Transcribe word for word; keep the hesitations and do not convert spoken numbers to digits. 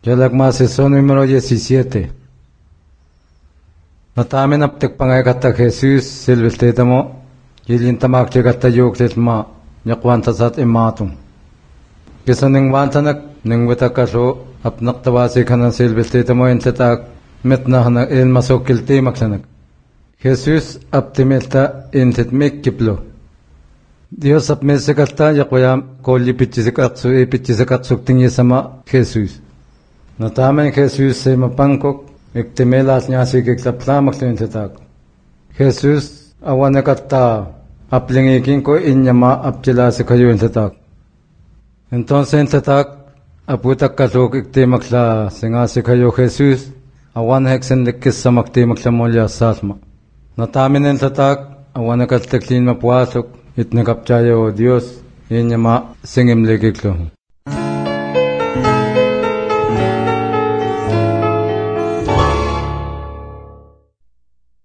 Yalagmaseso número diecisiete. Natamin aptek pangay kata Jesus silvestetamo yilintamak chegata yokletma nyakwantasat imatum. Kisa ning wantanak ning wetakaso apnak tawasi kanan silvestetamo ensetak metnahanak il masokilti maksanak. Jesus aptimelta inset mekkiplo. Dios apmesekata yakwayam kolli pichisekatsu e pichisekatsu tingyesama Jesus. Natamen Jesus se mapangkok iktimelas niya si kiksaplamak lintetak. Jesus awanakata aplingikin ko inyama apchila si kayo intetak. Entonces intetak aputak kasok iktimakla singa si kayo Jesus awan heksen likis sa maktimakla molya sasma. Natamen intetak awanakatlin mapuasok itnakapchayo Dios inyama singim likiklo.